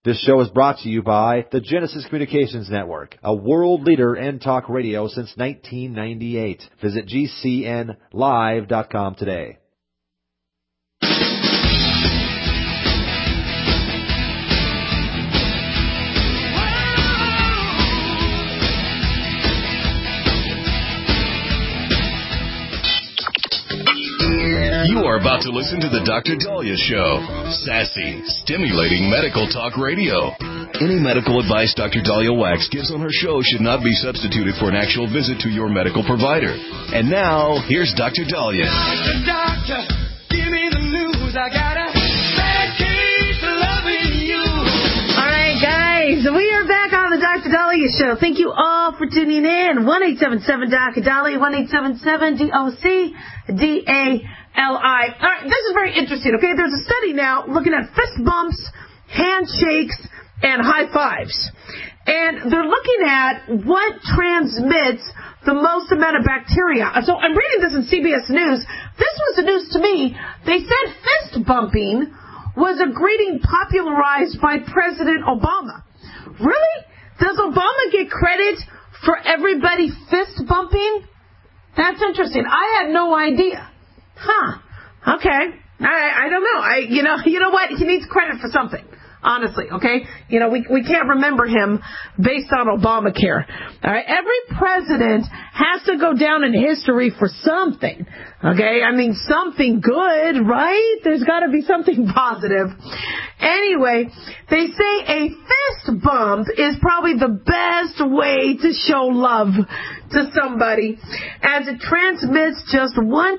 This show is brought to you by the Genesis Communications Network, a world leader in talk radio since 1998. Visit GCNlive.com today. You are about to listen to the Dr. Daliah Show. Sassy, stimulating medical talk radio. Any medical advice Dr. Daliah Wax gives on her show should not be substituted for an actual visit to your medical provider. And now, here's Dr. Daliah. Doctor, give me the news. I got a bad case of loving you. All right, guys, we are back on the Dr. Daliah Show. Thank you all for tuning in. 1-877-Dr. Daliah, 1-877-DOC-DA. L-I. All right, this is very interesting, okay? There's a study now looking at fist bumps, handshakes, and high fives. And they're looking at what transmits the most amount of bacteria. So I'm reading this in CBS News. This was the news to me. They said fist bumping was a greeting popularized by President Obama. Really? Does Obama get credit for everybody fist bumping? That's interesting. I had no idea. Huh. Okay. I don't know. You know what? He needs credit for something. Honestly, okay? You know, we can't remember him based on Obamacare. All right? Every president has to go down in history for something. Okay? I mean, something good, right? There's got to be something positive. Anyway, they say a fist bump is probably the best way to show love to somebody, as it transmits just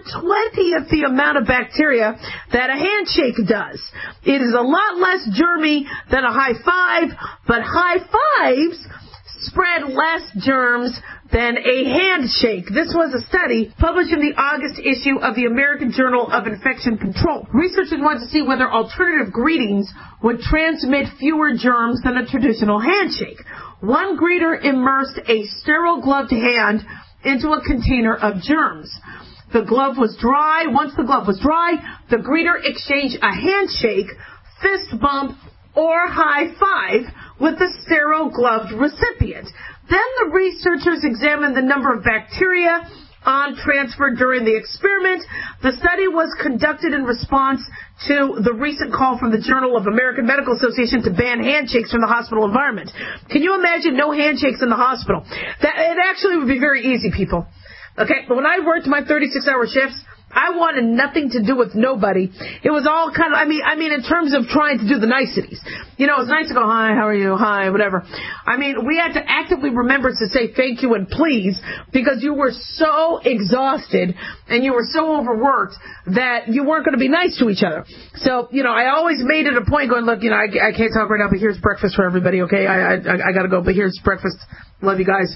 1/20th the amount of bacteria that a handshake does. It is a lot less germy than a high five, but high fives spread less germs than a handshake. This was a study published in the August issue of the American Journal of Infection Control. Researchers wanted to see whether alternative greetings would transmit fewer germs than a traditional handshake. One greeter immersed a sterile gloved hand into a container of germs. The glove was dry. Once the glove was dry, the greeter exchanged a handshake, fist bump, or high five with the sterile gloved recipient. Then the researchers examined the number of bacteria on transfer during the experiment. The study was conducted in response to the recent call from the Journal of American Medical Association to ban handshakes from the hospital environment. Can you imagine no handshakes in the hospital? It actually would be very easy, people. Okay, but when I worked my 36-hour shifts, I wanted nothing to do with nobody. It was all kind of, I mean, in terms of trying to do the niceties. You know, it was nice to go, hi, how are you, hi, whatever. I mean, we had to actively remember to say thank you and please, because you were so exhausted and you were so overworked that you weren't going to be nice to each other. So, you know, I always made it a point going, look, you know, I can't talk right now, but here's breakfast for everybody, okay? I got to go, but here's breakfast. Love you guys.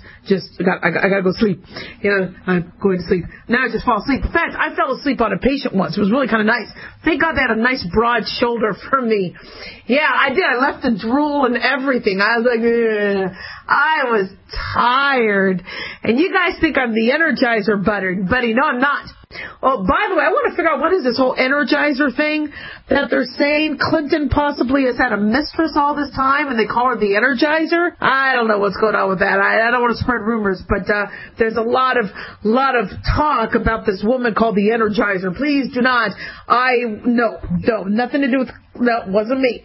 I gotta go sleep. You know, I'm going to sleep. Now I just fall asleep. In fact, I fell asleep on a patient once. It was really kind of nice. Thank God they had a nice broad shoulder for me. Yeah, I did. I left the drool and everything. I was like, ugh. I was tired. And you guys think I'm the Energizer buddy. No, I'm not. Oh, by the way, I want to figure out what is this whole Energizer thing that they're saying Clinton possibly has had a mistress all this time and they call her the Energizer. I don't know what's going on with that. I don't want to spread rumors, but there's a lot of talk about this woman called the Energizer. Please do not. No, nothing to do with. No, wasn't me.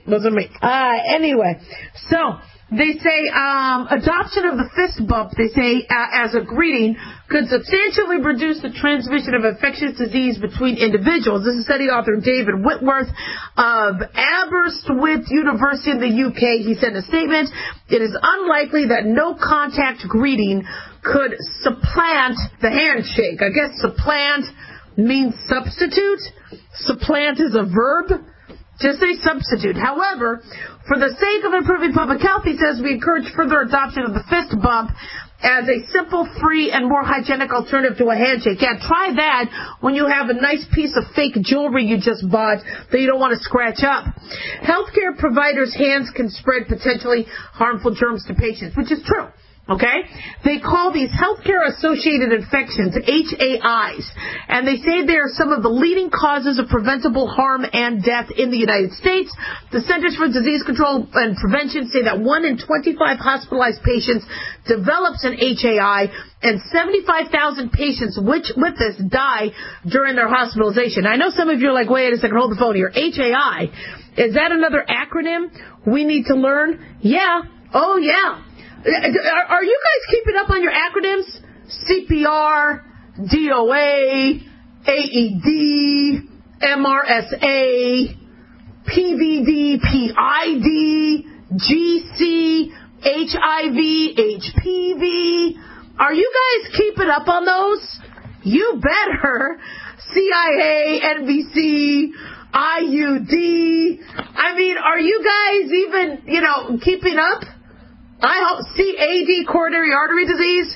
Anyway, so. They say adoption of the fist bump, they say, as a greeting could substantially reduce the transmission of infectious disease between individuals. This is study author David Whitworth of Aberystwyth University in the UK. He said in a statement, it is unlikely that no contact greeting could supplant the handshake. I guess supplant means substitute. Supplant is a verb. Just say substitute. However, for the sake of improving public health, he says, we encourage further adoption of the fist bump as a simple, free, and more hygienic alternative to a handshake. Yeah, try that when you have a nice piece of fake jewelry you just bought that you don't want to scratch up. Healthcare providers' hands can spread potentially harmful germs to patients, which is true. Okay? They call these healthcare-associated infections HAIs, and they say they are some of the leading causes of preventable harm and death in the United States. The Centers for Disease Control and Prevention say that 1 in 25 hospitalized patients develops an HAI, and 75,000 patients with this die during their hospitalization. I know some of you are like, wait a second, hold the phone here. HAI, is that another acronym we need to learn? Yeah. Oh, yeah. Are you guys keeping up on your acronyms? CPR, DOA, AED, MRSA, PVD, PID, GC, HIV, HPV. Are you guys keeping up on those? You better. CIA, NBC, IUD. I mean, are you guys even, keeping up? I hope. CAD, coronary artery disease.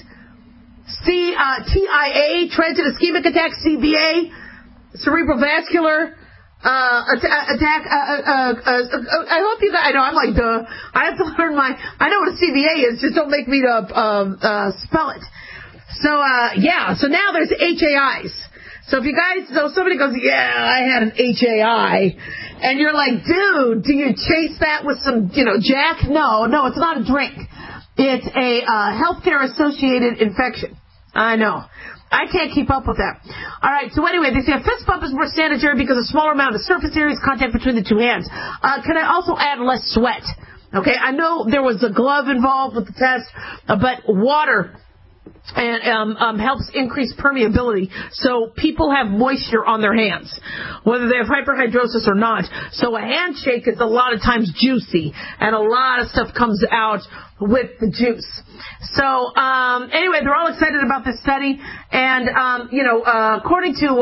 TIA, transient ischemic attack. CVA, cerebral vascular attack. I hope you guys. I know I'm like, duh. I have to learn I know what a CVA is. Just don't make me spell it. So So now there's HAIs. So if you guys, somebody goes, yeah, I had an HAI, and you're like, dude, do you chase that with some, Jack? No, it's not a drink. It's a healthcare-associated infection. I know. I can't keep up with that. All right, so anyway, they say a fist bump is more sanitary because a smaller amount of surface area is contact between the two hands. Can I also add less sweat? Okay, I know there was a glove involved with the test, but water and helps increase permeability, so people have moisture on their hands, whether they have hyperhidrosis or not. So a handshake is a lot of times juicy, and a lot of stuff comes out with the juice. So anyway, they're all excited about this study, and according to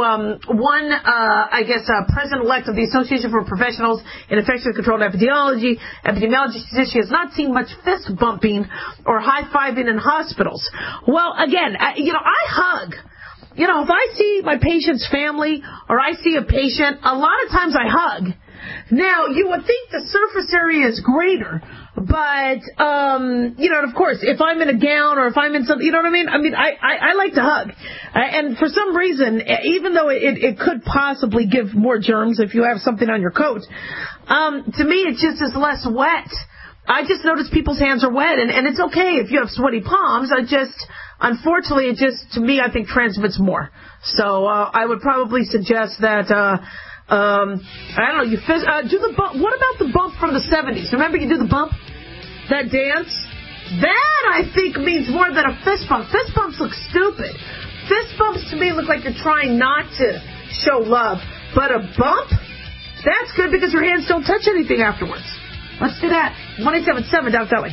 president-elect of the Association for Professionals in Infection Control and Epidemiology says she has not seen much fist bumping or high-fiving in hospitals. Well, again, I hug. If I see my patient's family or I see a patient, a lot of times I hug. Now, you would think the surface area is greater, but, of course, if I'm in a gown or if I'm in something, you know what I mean? I like to hug. And for some reason, even though it could possibly give more germs if you have something on your coat, to me it just is less wet. I just notice people's hands are wet, and it's okay if you have sweaty palms. Unfortunately, to me, I think transmits more. So, I would probably suggest that, I don't know, do the bump. What about the bump from the 70s? Remember you do the bump? That dance? That, I think, means more than a fist bump. Fist bumps look stupid. Fist bumps to me look like you're trying not to show love. But a bump? That's good because your hands don't touch anything afterwards. Let's do that. 1-877, Doc Dolly.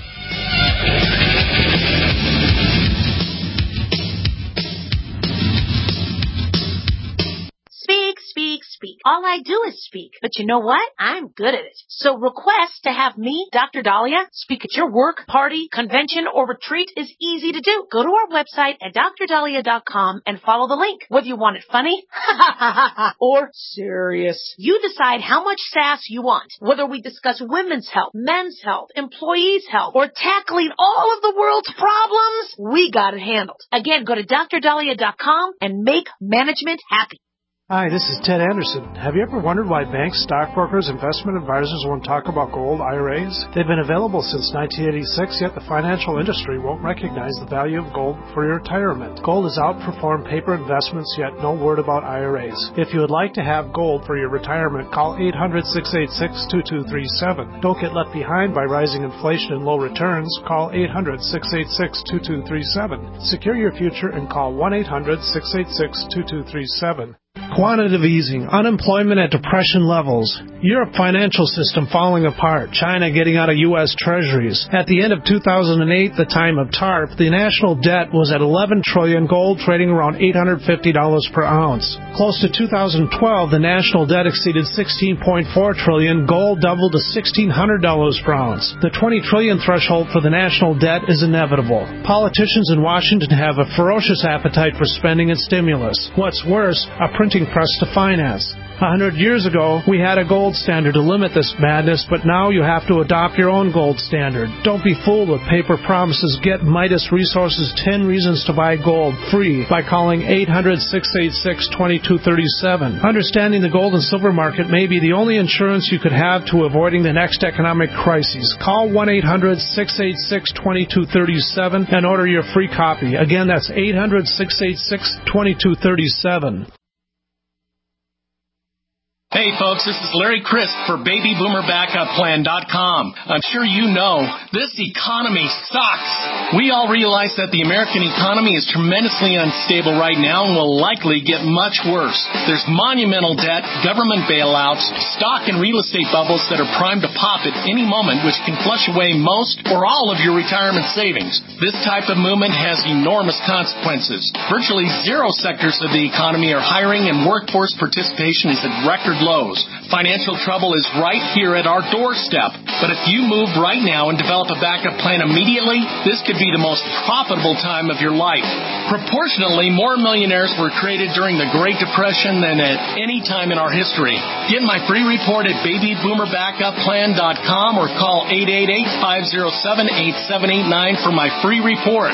Speak. All I do is speak. But you know what? I'm good at it. So request to have me, Dr. Dahlia, speak at your work, party, convention, or retreat is easy to do. Go to our website at drdahlia.com and follow the link. Whether you want it funny or serious, you decide how much sass you want. Whether we discuss women's health, men's health, employees' health, or tackling all of the world's problems, we got it handled. Again, go to drdahlia.com and make management happy. Hi, this is Ted Anderson. Have you ever wondered why banks, stockbrokers, investment advisors won't talk about gold IRAs? They've been available since 1986, yet the financial industry won't recognize the value of gold for your retirement. Gold has outperformed paper investments, yet no word about IRAs. If you would like to have gold for your retirement, call 800-686-2237. Don't get left behind by rising inflation and low returns. Call 800-686-2237. Secure your future and call 1-800-686-2237. Quantitative easing, unemployment at depression levels, Europe financial system falling apart, China getting out of U.S. treasuries. At the end of 2008, the time of TARP, the national debt was at $11 trillion, gold trading around $850 per ounce. Close to 2012, the national debt exceeded $16.4 trillion, gold doubled to $1,600 per ounce. The $20 trillion threshold for the national debt is inevitable. Politicians in Washington have a ferocious appetite for spending and stimulus. What's worse, a printing press to finance. 100 years ago, we had a gold standard to limit this madness, but now you have to adopt your own gold standard. Don't be fooled with paper promises. Get Midas Resources 10 Reasons to Buy Gold free by calling 800-686-2237. Understanding the gold and silver market may be the only insurance you could have to avoiding the next economic crisis. Call 1-800-686-2237 and order your free copy. Again, that's 800-686-2237. Hey folks, this is Larry Crisp for BabyBoomerBackupPlan.com. I'm sure you know this economy sucks. We all realize that the American economy is tremendously unstable right now and will likely get much worse. There's monumental debt, government bailouts, stock and real estate bubbles that are primed to pop at any moment, which can flush away most or all of your retirement savings. This type of movement has enormous consequences. Virtually zero sectors of the economy are hiring, and workforce participation is at record lows. Financial trouble is right here at our doorstep. But if you move right now and develop a backup plan immediately, this could be the most profitable time of your life. Proportionally, more millionaires were created during the Great Depression than at any time in our history. Get my free report at BabyBoomerBackupPlan.com or call 888-507-8789 for my free report.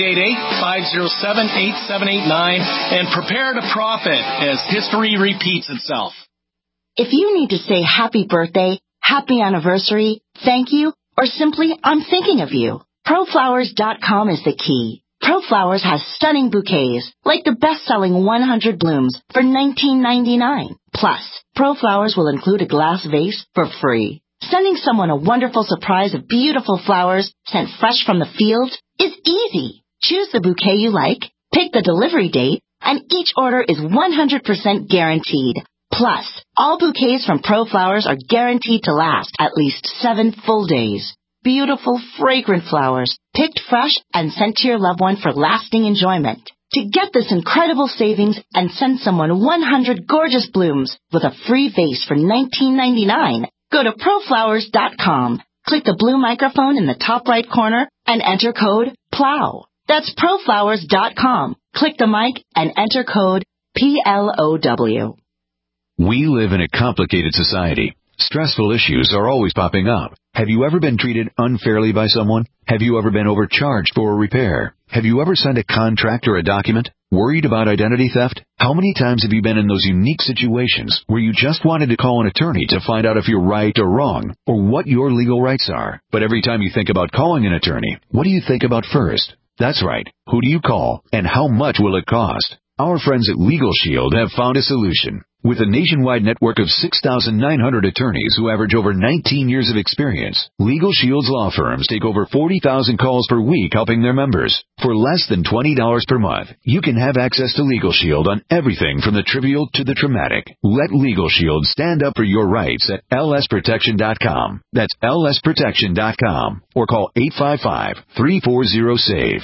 888-507-8789 and prepare to profit as history repeats itself. If you need to say happy birthday, happy anniversary, thank you, or simply I'm thinking of you, ProFlowers.com is the key. ProFlowers has stunning bouquets, like the best-selling 100 blooms for $19.99. Plus, ProFlowers will include a glass vase for free. Sending someone a wonderful surprise of beautiful flowers sent fresh from the field is easy. Choose the bouquet you like, pick the delivery date, and each order is 100% guaranteed. Plus, all bouquets from ProFlowers are guaranteed to last at least 7 full days. Beautiful, fragrant flowers, picked fresh and sent to your loved one for lasting enjoyment. To get this incredible savings and send someone 100 gorgeous blooms with a free vase for $19.99, go to ProFlowers.com. Click the blue microphone in the top right corner and enter code PLOW. That's ProFlowers.com. Click the mic and enter code PLOW. We live in a complicated society. Stressful issues are always popping up. Have you ever been treated unfairly by someone? Have you ever been overcharged for a repair? Have you ever signed a contract or a document? Worried about identity theft? How many times have you been in those unique situations where you just wanted to call an attorney to find out if you're right or wrong, or what your legal rights are? But every time you think about calling an attorney, what do you think about first? That's right. Who do you call, and how much will it cost? Our friends at Legal Shield have found a solution. With a nationwide network of 6,900 attorneys who average over 19 years of experience, Legal Shield's law firms take over 40,000 calls per week helping their members. For less than $20 per month, you can have access to Legal Shield on everything from the trivial to the traumatic. Let Legal Shield stand up for your rights at lsprotection.com. That's lsprotection.com. Or call 855-340-SAVE,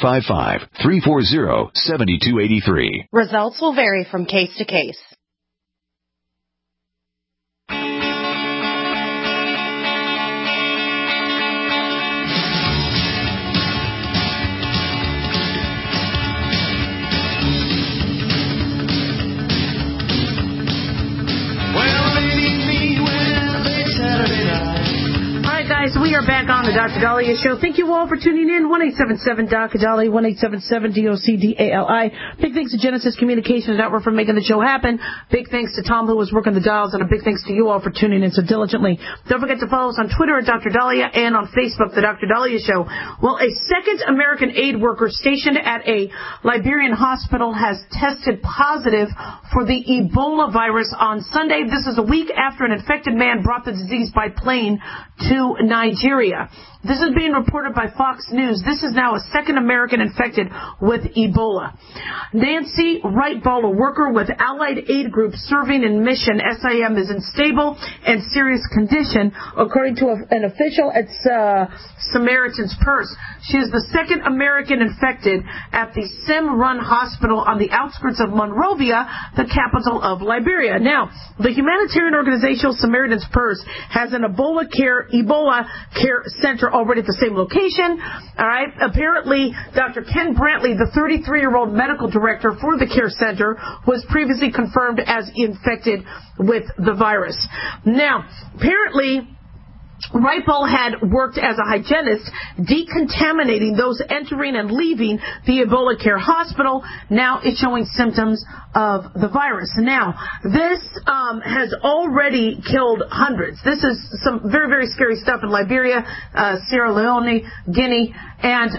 855-340-7283. Results will vary from case to case. Guys, we are back on the Dr. Dahlia Show. Thank you all for tuning in. 1-877-DOC-DALI, 1-877-DOC-DALI. Big thanks to Genesis Communications Network for making the show happen. Big thanks to Tom, who was working the dials, and a big thanks to you all for tuning in so diligently. Don't forget to follow us on Twitter at Dr. Dahlia and on Facebook, The Dr. Dahlia Show. Well, a second American aid worker stationed at a Liberian hospital has tested positive for the Ebola virus on Sunday. This is a week after an infected man brought the disease by plane to Nigeria. This is being reported by Fox News. This is now a second American infected with Ebola. Nancy Wright-Ball, a worker with Allied Aid Group serving in Mission, SIM, is in stable and serious condition, according to an official at Samaritan's Purse. She is the second American infected at the Sim-run hospital on the outskirts of Monrovia, the capital of Liberia. Now, the humanitarian organization Samaritan's Purse has an Ebola care center already at the same location. All right. Apparently, Dr. Ken Brantley, the 33-year-old medical director for the care center, was previously confirmed as infected with the virus. Now, apparently, Ripoll had worked as a hygienist, decontaminating those entering and leaving the Ebola Care Hospital. Now it's showing symptoms of the virus. Now, this has already killed hundreds. This is some very, very scary stuff in Liberia, Sierra Leone, Guinea, and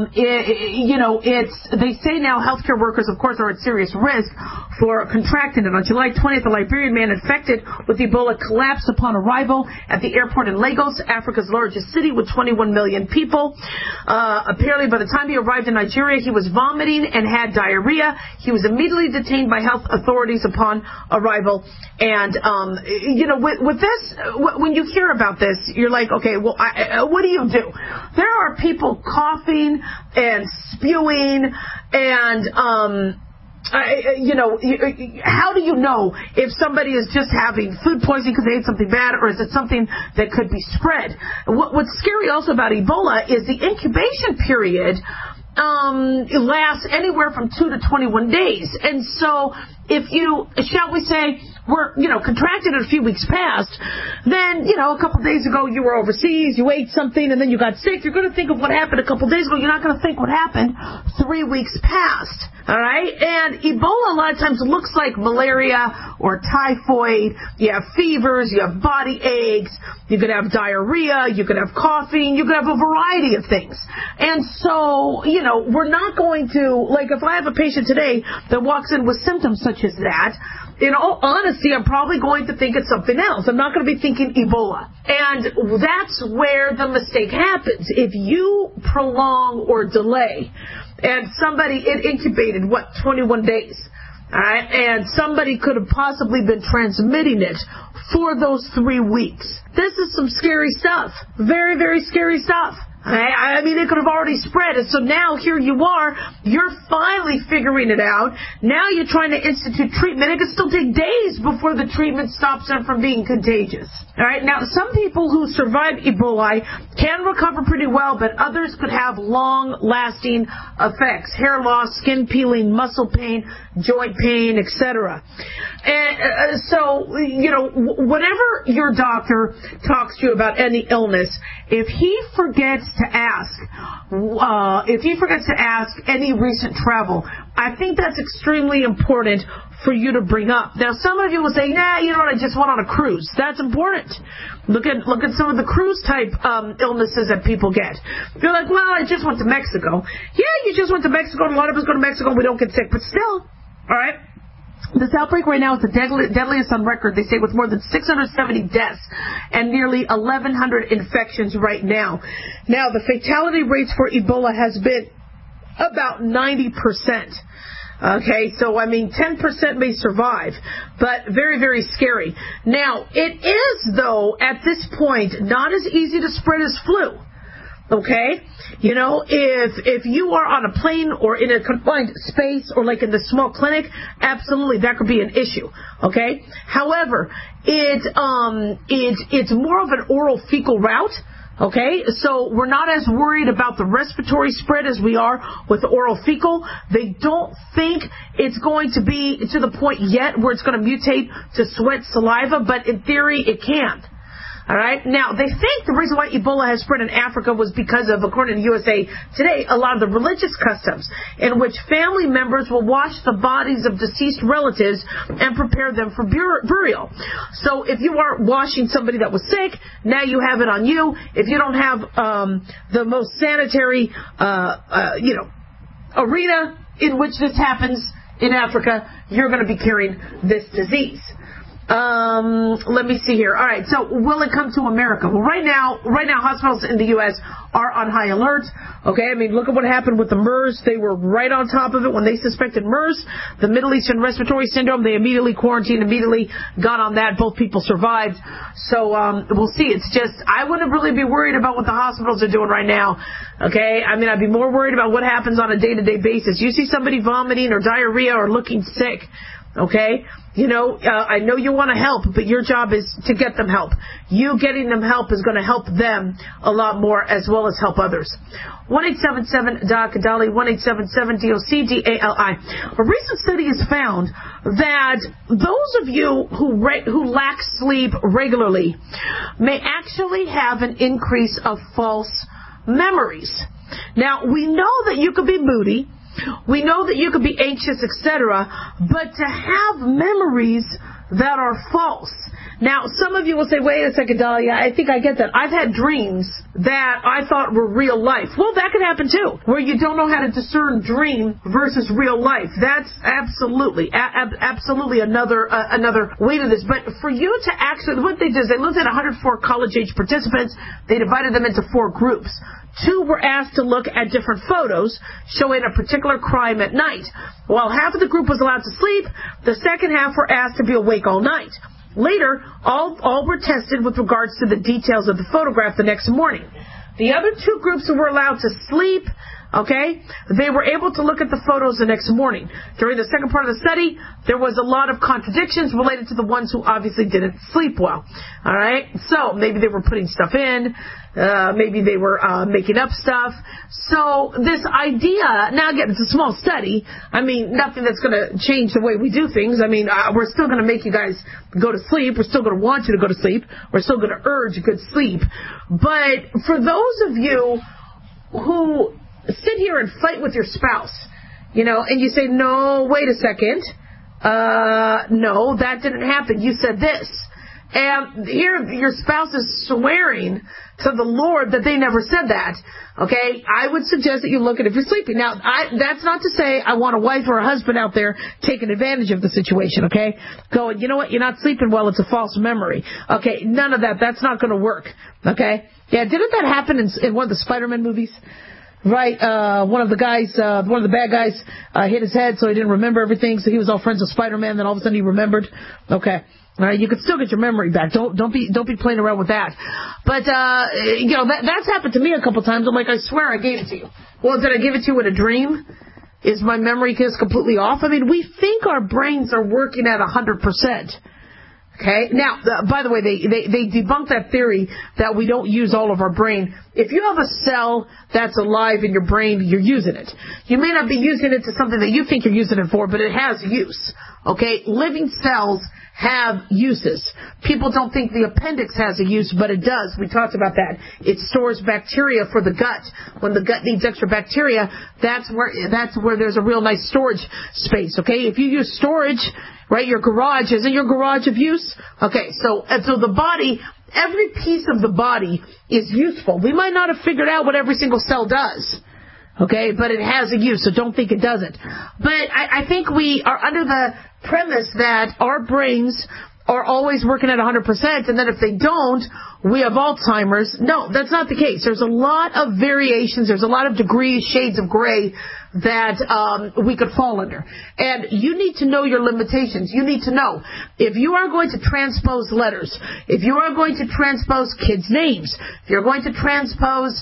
they say now healthcare workers, of course, are at serious risk for contracting it. On July 20th, a Liberian man infected with Ebola collapsed upon arrival at the airport in Lagos, Africa's largest city with 21 million people. Apparently, by the time he arrived in Nigeria, he was vomiting and had diarrhea. He was immediately detained by health authorities upon arrival. And, with this, when you hear about this, you're like, okay, well, what do you do? There are people coughing and spewing and, how do you know if somebody is just having food poisoning because they ate something bad, or is it something that could be spread? What's scary also about Ebola is the incubation period lasts anywhere from 2 to 21 days. And so if you, shall we say, were, contracted it a few weeks past, then, a couple days ago you were overseas, you ate something, and then you got sick, you're going to think of what happened a couple days ago. You're not going to think what happened 3 weeks past. All right? And Ebola a lot of times looks like malaria or typhoid. You have fevers, you have body aches, you could have diarrhea, you could have coughing, you could have a variety of things. And so, we're not going to, like if I have a patient today that walks in with symptoms such as that, in all honesty, I'm probably going to think it's something else. I'm not going to be thinking Ebola. And that's where the mistake happens. If you prolong or delay, and it incubated, 21 days, all right, and somebody could have possibly been transmitting it for those 3 weeks. This is some scary stuff. Very, very scary stuff. I mean, it could have already spread. And so now here you are. You're finally figuring it out. Now you're trying to institute treatment. It could still take days before the treatment stops them from being contagious. All right. Now, some people who survive Ebola can recover pretty well, but others could have long-lasting effects: hair loss, skin peeling, muscle pain, joint pain, etc. And so, whenever your doctor talks to you about any illness, if he forgets to ask any recent travel, I think that's extremely important for you to bring up. Now, some of you will say, I just went on a cruise. That's important. Look at some of the cruise type illnesses that people get. You're like, well, I just went to Mexico. Yeah, you just went to Mexico, and a lot of us go to Mexico and we don't get sick, but still, all right? This outbreak right now is the deadliest on record, they say, with more than 670 deaths and nearly 1,100 infections right now. Now, the fatality rates for Ebola has been about 90%. Okay, so 10% may survive, but very, very scary. Now, it is, though, at this point, not as easy to spread as flu. Okay? If you are on a plane or in a confined space or like in the small clinic, absolutely that could be an issue. Okay? However, it's more of an oral fecal route. Okay, so we're not as worried about the respiratory spread as we are with the oral fecal. They don't think it's going to be to the point yet where it's going to mutate to sweat, saliva, but in theory it can. All right. Now, they think the reason why Ebola has spread in Africa was because of, according to USA Today, a lot of the religious customs in which family members will wash the bodies of deceased relatives and prepare them for burial. So if you are washing somebody that was sick, now you have it on you. If you don't have the most sanitary, arena in which this happens in Africa, you're going to be carrying this disease. Let me see here. All right. So will it come to America? Well, right now, hospitals in the U.S. are on high alert. Okay. I mean, look at what happened with the MERS. They were right on top of it when they suspected MERS, the Middle Eastern Respiratory Syndrome. They immediately quarantined, immediately got on that. Both people survived. So, we'll see. It's just, I wouldn't really be worried about what the hospitals are doing right now. Okay. I mean, I'd be more worried about what happens on a day-to-day basis. You see somebody vomiting or diarrhea or looking sick, Okay? I know you want to help, but your job is to get them help. You getting them help is going to help them a lot more as well as help others. 1-877-DOC-DALI, 1-877-DOC-DALI. A recent study has found that those of you who lack sleep regularly may actually have an increase of false memories. Now, we know that you could be moody. We know that you could be anxious, etc., but to have memories that are false. Now, some of you will say, wait a second, Dahlia, I think I get that. I've had dreams that I thought were real life. Well, that could happen too, where you don't know how to discern dream versus real life. That's absolutely another way to this. But for you to actually, what they did is they looked at 104 college-age participants. They divided them into 4 groups. 2 were asked to look at different photos showing a particular crime at night. While half of the group was allowed to sleep, the second half were asked to be awake all night. Later, all were tested with regards to the details of the photograph the next morning. The other 2 groups who were allowed to sleep, they were able to look at the photos the next morning. During the second part of the study, there was a lot of contradictions related to the ones who obviously didn't sleep well. All right? So maybe they were putting stuff in. Maybe they were making up stuff. So this idea, now again, it's a small study. I mean, nothing that's going to change the way we do things. I mean, we're still going to make you guys go to sleep. We're still going to want you to go to sleep. We're still going to urge good sleep. But for those of you who sit here and fight with your spouse, and you say, no, wait a second. No, that didn't happen. You said this. And here your spouse is swearing to the Lord that they never said that. Okay? I would suggest that you look at if you're sleeping. Now, that's not to say I want a wife or a husband out there taking advantage of the situation, okay? Going, you know what, you're not sleeping well, it's a false memory. Okay, none of that. That's not going to work. Okay? Yeah, didn't that happen in one of the Spider-Man movies? Right, one of the bad guys, hit his head, so he didn't remember everything, so he was all friends with Spider-Man, then all of a sudden he remembered. Okay. All right, you can still get your memory back. Don't be playing around with that. But, that's happened to me a couple times. I'm like, I swear I gave it to you. Well, did I give it to you in a dream? Is my memory just completely off? I mean, we think our brains are working at 100%. Okay. Now, by the way, they debunked that theory that we don't use all of our brain. If you have a cell that's alive in your brain, you're using it. You may not be using it to something that you think you're using it for, but it has use. Okay. Living cells have uses. People don't think the appendix has a use, but it does. We talked about that. It stores bacteria for the gut. When the gut needs extra bacteria, that's where there's a real nice storage space. Okay. If you use storage, right, your garage, isn't your garage of use? Okay, so the body, every piece of the body is useful. We might not have figured out what every single cell does, okay, but it has a use, so don't think it doesn't. But I think we are under the premise that our brains are always working at 100%, and then if they don't, we have Alzheimer's. No, that's not the case. There's a lot of variations. There's a lot of degrees, shades of gray that we could fall under. And you need to know your limitations. You need to know if you are going to transpose letters, if you are going to transpose kids' names, if you're going to transpose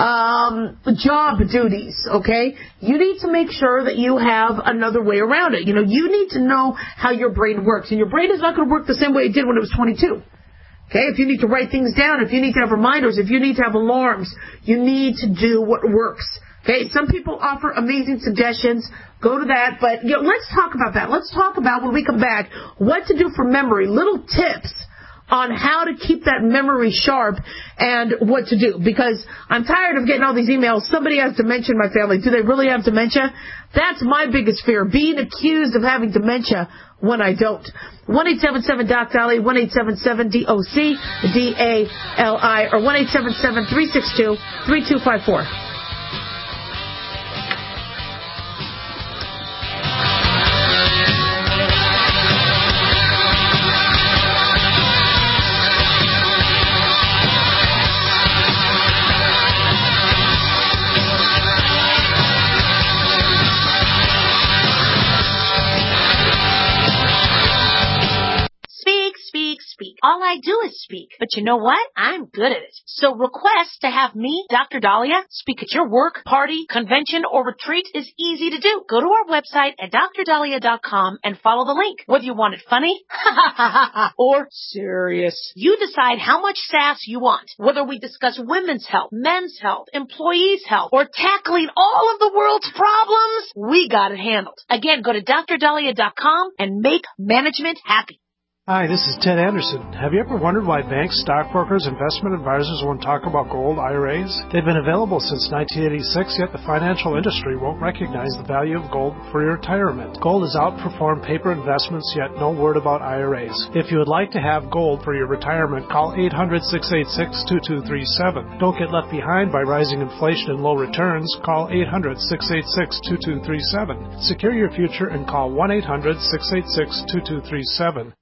job duties, okay, you need to make sure that you have another way around it. You need to know how your brain works. And your brain is not going to work the same way it did when it was 22. Okay, if you need to write things down, if you need to have reminders, if you need to have alarms, you need to do what works. Okay, some people offer amazing suggestions. Go to that, but let's talk about that. Let's talk about, when we come back, what to do for memory, little tips on how to keep that memory sharp and what to do. Because I'm tired of getting all these emails. Somebody has dementia in my family. Do they really have dementia? That's my biggest fear, being accused of having dementia when I don't. 1-877-DOC-DALI, 1-877-DOC-DALI, or 1-877-362-3254. all I do is speak. But you know what? I'm good at it. So request to have me, Dr. Dahlia, speak at your work, party, convention, or retreat is easy to do. Go to our website at drdahlia.com and follow the link. Whether you want it funny or serious, you decide how much sass you want. Whether we discuss women's health, men's health, employees' health, or tackling all of the world's problems, we got it handled. Again, go to drdahlia.com and make management happy. Hi, this is Ted Anderson. Have you ever wondered why banks, stockbrokers, investment advisors won't talk about gold IRAs? They've been available since 1986, yet the financial industry won't recognize the value of gold for your retirement. Gold has outperformed paper investments, yet no word about IRAs. If you would like to have gold for your retirement, call 800-686-2237. Don't get left behind by rising inflation and low returns. Call 800-686-2237. Secure your future and call 1-800-686-2237.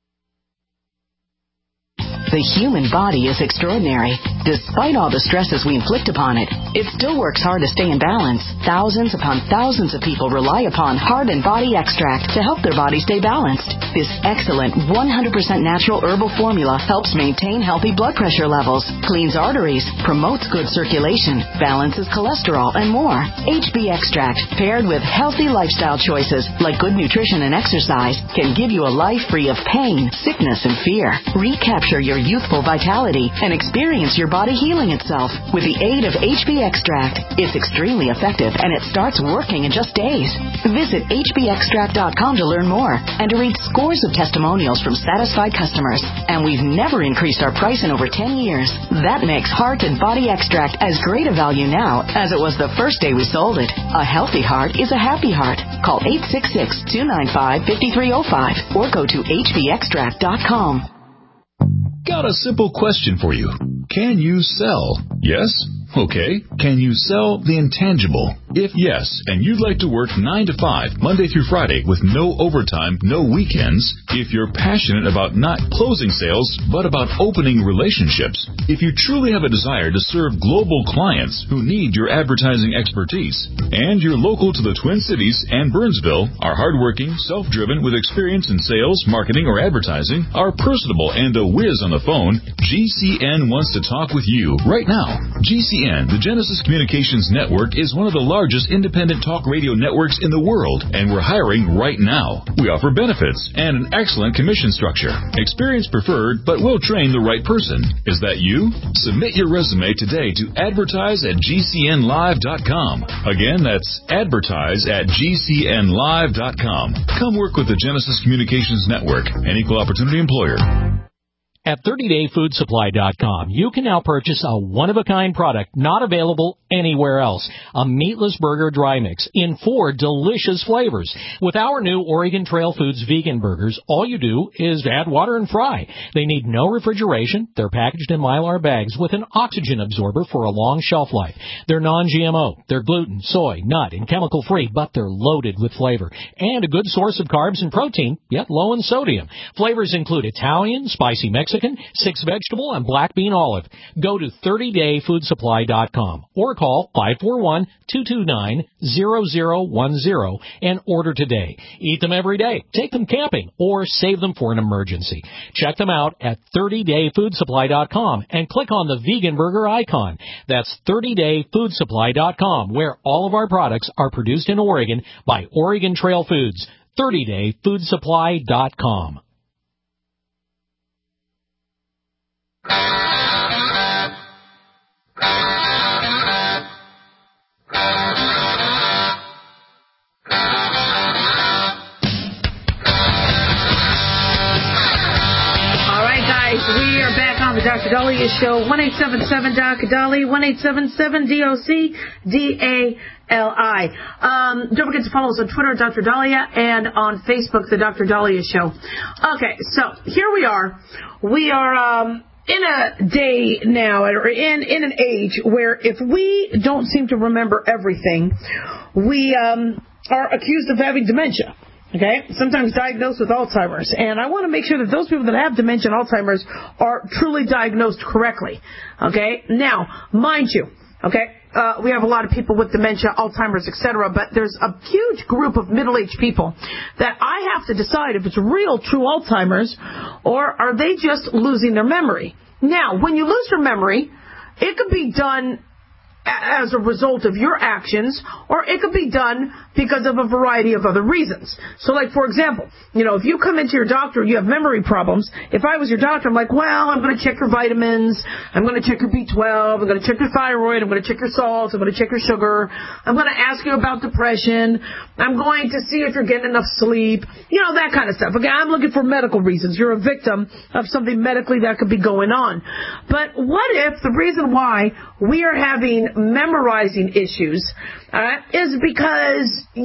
The human body is extraordinary. Despite all the stresses we inflict upon it, it still works hard to stay in balance. Thousands upon thousands of people rely upon Heart and Body Extract to help their body stay balanced. This excellent 100% natural herbal formula helps maintain healthy blood pressure levels, cleans arteries, promotes good circulation, balances cholesterol, and more. HB Extract, paired with healthy lifestyle choices like good nutrition and exercise, can give you a life free of pain, sickness, and fear. Recapture your youthful vitality and experience your body healing itself with the aid of HB Extract. It's extremely effective and it starts working in just days. Visit hbextract.com to learn more and to read scores of testimonials from satisfied customers. And we've never increased our price in over 10 years. That makes Heart and Body Extract as great a value now as it was the first day we sold it. A healthy heart is a happy heart. Call 866-295-5305 or go to hbextract.com. Got a simple question for you. Can you sell? Yes? Okay. Can you sell the intangible? If yes, and you'd like to work 9 to 5, Monday through Friday, with no overtime, no weekends, if you're passionate about not closing sales, but about opening relationships, if you truly have a desire to serve global clients who need your advertising expertise, and you're local to the Twin Cities and Burnsville, are hardworking, self-driven, with experience in sales, marketing, or advertising, are personable and a whiz on the phone, GCN wants to talk with you right now. GCN, the Genesis Communications Network, is one of the largest independent talk radio networks in the world, and we're hiring right now. We offer benefits and an excellent commission structure. Experience preferred, but we'll train the right person. Is that you? Submit your resume today to advertise@gcnlive.com. Again, that's advertise@gcnlive.com. Come work with the Genesis Communications Network, an equal opportunity employer. At 30dayfoodsupply.com, you can now purchase a one-of-a-kind product not available anywhere else. A meatless burger dry mix in 4 delicious flavors. With our new Oregon Trail Foods vegan burgers, all you do is add water and fry. They need no refrigeration. They're packaged in Mylar bags with an oxygen absorber for a long shelf life. They're non-GMO. They're gluten, soy, nut, and chemical-free, but they're loaded with flavor. And a good source of carbs and protein, yet low in sodium. Flavors include Italian, spicy Mexican, 6 vegetable, and black bean olive. Go to 30dayfoodsupply.com or call 541-229-0010 and order today. Eat them every day, take them camping, or save them for an emergency. Check them out at 30dayfoodsupply.com and click on the vegan burger icon. That's 30dayfoodsupply.com, where all of our products are produced in Oregon by Oregon Trail Foods. 30dayfoodsupply.com. We are back on the Dr. Dahlia Show. 1-877-DOC-DALI, 1-877-DOC-DALI. Don't forget to follow us on Twitter, Dr. Dahlia, and on Facebook, the Dr. Dahlia Show. Okay, so here we are. We are in a day now, or in an age where if we don't seem to remember everything, we are accused of having dementia. Okay, sometimes diagnosed with Alzheimer's. And I want to make sure that those people that have dementia and Alzheimer's are truly diagnosed correctly. Okay, now, mind you, Okay? We have a lot of people with dementia, Alzheimer's, etc., but there's a huge group of middle-aged people that I have to decide if it's real, true Alzheimer's, or are they just losing their memory. Now, when you lose your memory, it could be done as a result of your actions, or it could be done because of a variety of other reasons. So, like, for example, if you come into your doctor and you have memory problems, if I was your doctor, I'm like, well, I'm going to check your vitamins, I'm going to check your B12, I'm going to check your thyroid, I'm going to check your salt, I'm going to check your sugar, I'm going to ask you about depression, I'm going to see if you're getting enough sleep, that kind of stuff. Okay, I'm looking for medical reasons. You're a victim of something medically that could be going on. But what if the reason why we are having memorizing issues is because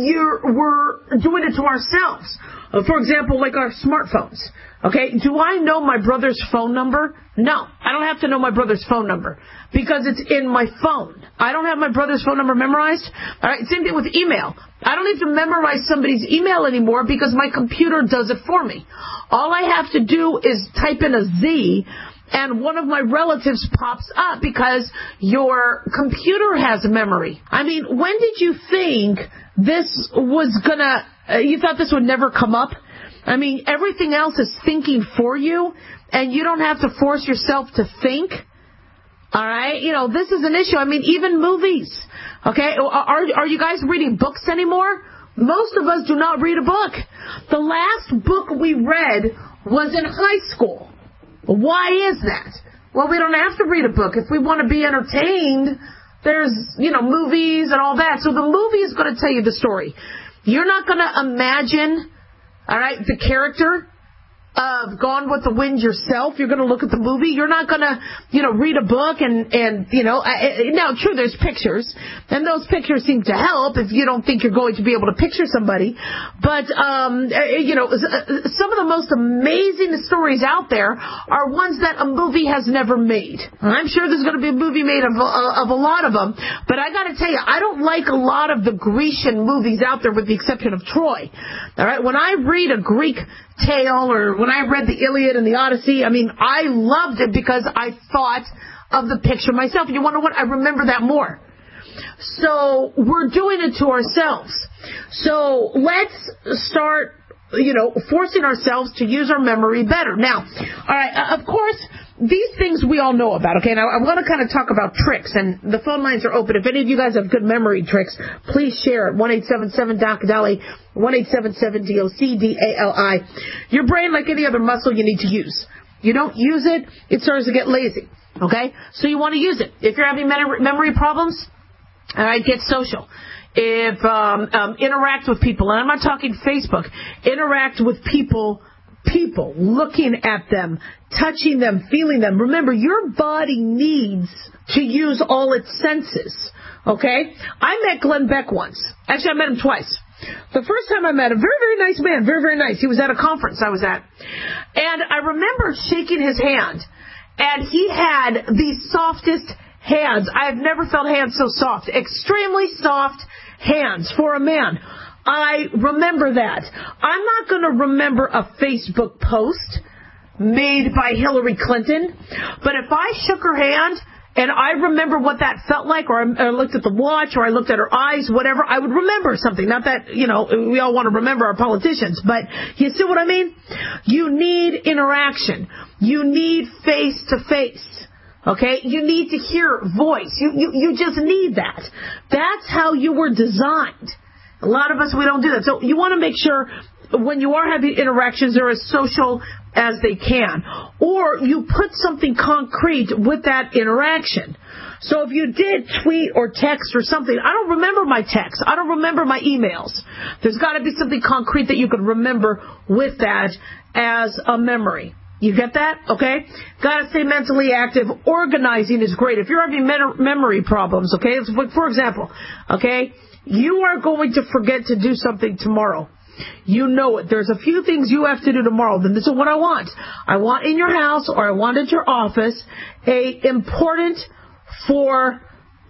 we're doing it to ourselves? For example, like our smartphones. Okay, do I know my brother's phone number? No, I don't have to know my brother's phone number because it's in my phone. I don't have my brother's phone number memorized. All right, same thing with email. I don't need to memorize somebody's email anymore because my computer does it for me. All I have to do is type in a Z and one of my relatives pops up because your computer has memory. I mean, when did you think this was you thought this would never come up? I mean, everything else is thinking for you, and you don't have to force yourself to think. All right? This is an issue. I mean, even movies. Okay? Are you guys reading books anymore? Most of us do not read a book. The last book we read was in high school. Why is that? Well, we don't have to read a book. If we want to be entertained, there's, movies and all that. So the movie is going to tell you the story. You're not going to imagine, all right, the character of Gone with the Wind yourself. You're going to look at the movie. You're not going to, read a book and now, true, there's pictures, and those pictures seem to help if you don't think you're going to be able to picture somebody. But, some of the most amazing stories out there are ones that a movie has never made. I'm sure there's going to be a movie made of a lot of them, but I got to tell you, I don't like a lot of the Grecian movies out there with the exception of Troy. All right, when I read a Greek tale or when I read the Iliad and the Odyssey, I mean, I loved it because I thought of the picture myself. You want to know what? I remember that more. So we're doing it to ourselves. So let's start, forcing ourselves to use our memory better. Now, all right, of course, these things we all know about, okay? Now, I want to kind of talk about tricks, and the phone lines are open. If any of you guys have good memory tricks, please share it. 1-877-DOC-DALI, 1-877-DOC-DALI. Your brain, like any other muscle, you need to use. You don't use it, it starts to get lazy, okay? So you want to use it. If you're having memory problems, all right, get social. If interact with people, and I'm not talking Facebook, interact with people, looking at them, touching them, feeling them. Remember, your body needs to use all its senses, okay? I met Glenn Beck once. Actually, I met him twice. The first time I met him, very, very nice man, very, very nice. He was at a conference I was at. And I remember shaking his hand, and he had the softest hands. I have never felt hands so soft. Extremely soft hands for a man. I remember that. I'm not going to remember a Facebook post made by Hillary Clinton, but if I shook her hand and I remember what that felt like, or I looked at the watch, or I looked at her eyes, whatever, I would remember something. Not that, we all want to remember our politicians, but you see what I mean? You need interaction. You need face-to-face. Okay? You need to hear voice. You just need that. That's how you were designed. A lot of us, we don't do that. So you want to make sure when you are having interactions, they're as social as they can. Or you put something concrete with that interaction. So if you did tweet or text or something, I don't remember my texts. I don't remember my emails. There's got to be something concrete that you can remember with that as a memory. You get that? Okay? Got to stay mentally active. Organizing is great. If you're having memory problems, okay? For example, okay? You are going to forget to do something tomorrow. You know it. There's a few things you have to do tomorrow. Then this is what I want. I want in your house, or I want at your office, a important for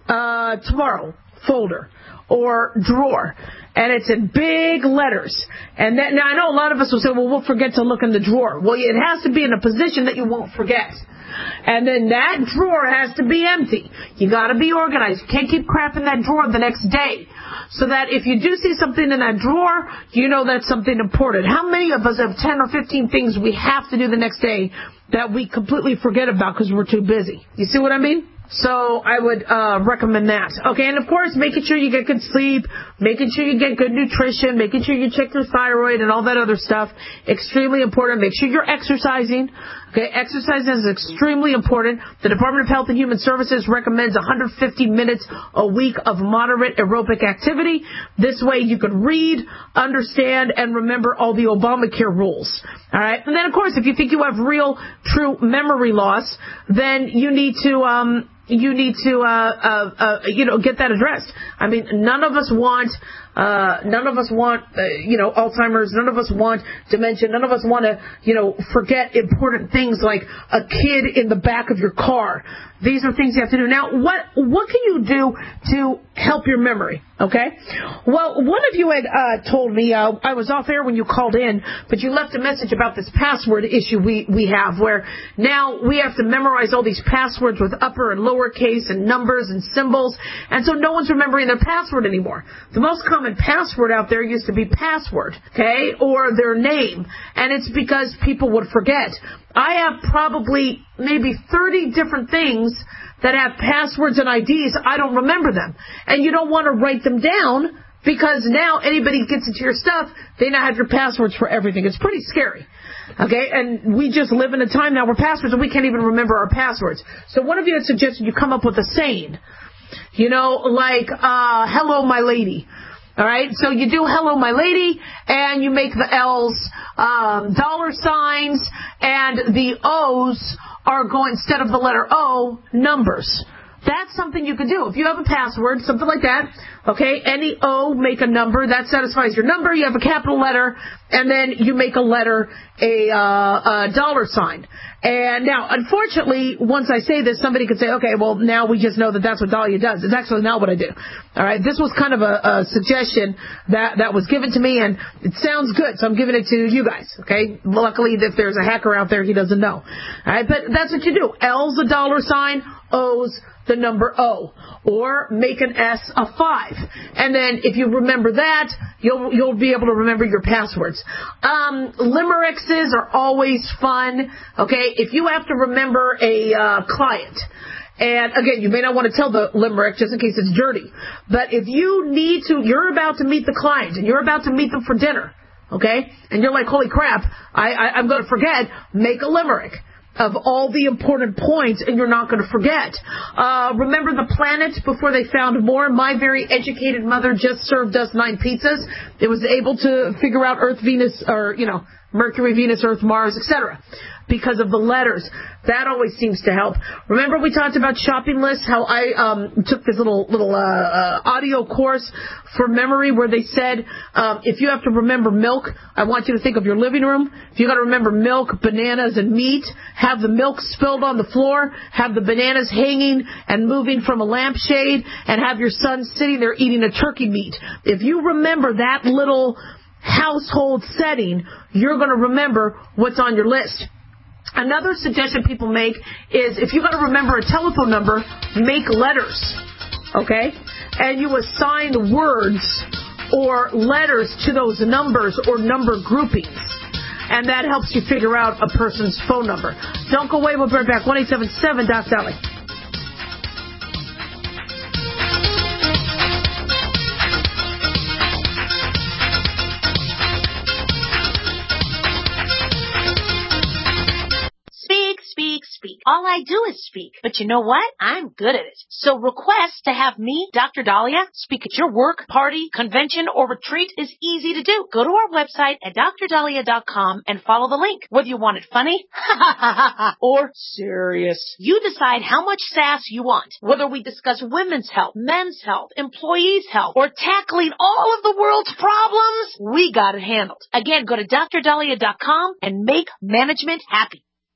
tomorrow folder or drawer, and it's in big letters. And that, now I know a lot of us will say, well, we'll forget to look in the drawer. Well, it has to be in a position that you won't forget. And then that drawer has to be empty. You got to be organized. You can't keep crap in that drawer the next day. So that if you do see something in that drawer, you know that's something important. How many of us have 10 or 15 things we have to do the next day that we completely forget about because we're too busy? You see what I mean? So I would recommend that. Okay, and of course, making sure you get good sleep, making sure you get good nutrition, making sure you check your thyroid and all that other stuff. Extremely important. Make sure you're exercising. Okay, exercise is extremely important. The Department of Health and Human Services recommends 150 minutes a week of moderate aerobic activity. This way you can read, understand, and remember all the Obamacare rules. All right, and then of course, if you think you have real, true memory loss, then you need to get that addressed. I mean, none of us want Alzheimer's. None of us want dementia. None of us want to, forget important things like a kid in the back of your car. These are things you have to do. Now, what can you do to help your memory? Okay. Well, one of you had told me, I was off air when you called in, but you left a message about this password issue we have, where now we have to memorize all these passwords with upper and lowercase and numbers and symbols, and so no one's remembering their password anymore. The most common password out there used to be password, okay, or their name, and it's because people would forget. I have probably maybe 30 different things that have passwords and IDs. I don't remember them. And you don't want to write them down because now anybody gets into your stuff, they now have your passwords for everything. It's pretty scary. Okay, and we just live in a time now where passwords, and we can't even remember our passwords. So one of you had suggested you come up with a saying, like, hello, my lady. All right, so you do hello, my lady, and you make the L's dollar signs, and the O's are going, instead of the letter O, numbers. That's something you can do. If you have a password, something like that, okay, any O, make a number. That satisfies your number. You have a capital letter, and then you make a letter, a dollar sign. And now, unfortunately, once I say this, somebody could say, okay, well, now we just know that that's what Dahlia does. It's actually not what I do. All right, this was kind of a suggestion that was given to me, and it sounds good, so I'm giving it to you guys, okay? Luckily, if there's a hacker out there, he doesn't know. All right, but that's what you do. L's a dollar sign, O's the number O, or make an S a 5. And then if you remember that, you'll be able to remember your passwords. Limericks are always fun. Okay, if you have to remember a client, and again, you may not want to tell the limerick just in case it's dirty, but if you're about to meet the client and you're about to meet them for dinner, okay, and you're like, holy crap, I'm going to forget, make a limerick of all the important points, and you're not going to forget. Remember the planets before they found more? My very educated mother just served us 9 pizzas. It was able to figure out Earth, Venus, or, Mercury, Venus, Earth, Mars, etc. because of the letters. That always seems to help. Remember we talked about shopping lists, how I took this little audio course for memory where they said if you have to remember milk, I want you to think of your living room. If you got to remember milk, bananas, and meat, have the milk spilled on the floor, have the bananas hanging and moving from a lampshade, and have your son sitting there eating a turkey meat. If you remember that little household setting, you're going to remember what's on your list. Another suggestion people make is if you got to remember a telephone number, make letters, okay? And you assign words or letters to those numbers or number groupings. And that helps you figure out a person's phone number. Don't go away. We'll be right back. 1-877-DOC-SALLY. Speak. All I do is speak. But you know what? I'm good at it. So request to have me, Dr. Dahlia, speak at your work, party, convention, or retreat is easy to do. Go to our website at drdahlia.com and follow the link. Whether you want it funny or serious, you decide how much sass you want. Whether we discuss women's health, men's health, employees' health, or tackling all of the world's problems, we got it handled. Again, go to drdahlia.com and make management happy.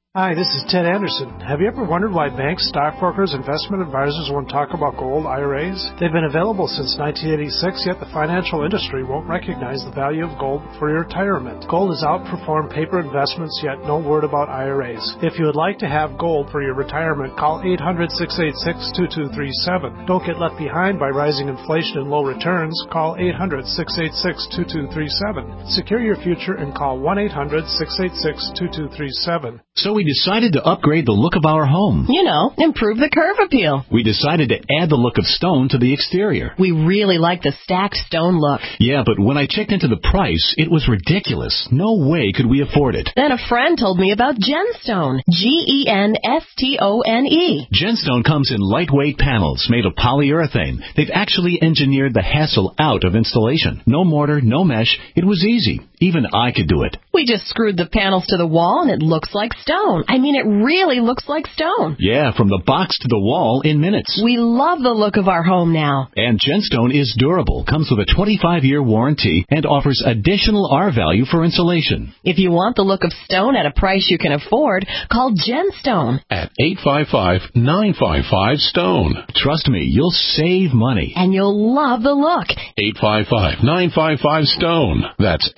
Hi, this is Ted Anderson. Have you ever wondered why banks, stockbrokers, investment advisors won't talk about gold IRAs? They've been available since 1986, yet the financial industry won't recognize the value of gold for your retirement. Gold has outperformed paper investments, yet no word about IRAs. If you would like to have gold for your retirement, call 800-686-2237. Don't get left behind by rising inflation and low returns. Call 800-686-2237. Secure your future and call 1-800-686-2237. So we decided to upgrade the look of our home. You know, improve the curve appeal. We decided to add the look of stone to the exterior. We really like the stacked stone look. Yeah, but when I checked into the price, it was ridiculous. No way could we afford it. Then a friend told me about Genstone. Genstone. Genstone comes in lightweight panels made of polyurethane. They've actually engineered the hassle out of installation. No mortar, no mesh. It was easy. Even I could do it. We just screwed the panels to the wall and it looks like stone. I mean, it really looks like stone. Yeah, from the box to the wall in minutes. We love the look of our home now. And Genstone is durable, comes with a 25-year warranty, and offers additional R value for insulation. If you want the look of stone at a price you can afford, call Genstone at 855-955-STONE. Trust me, you'll save money. And you'll love the look. 855-955-STONE. That's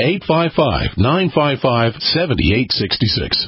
855-955-7866.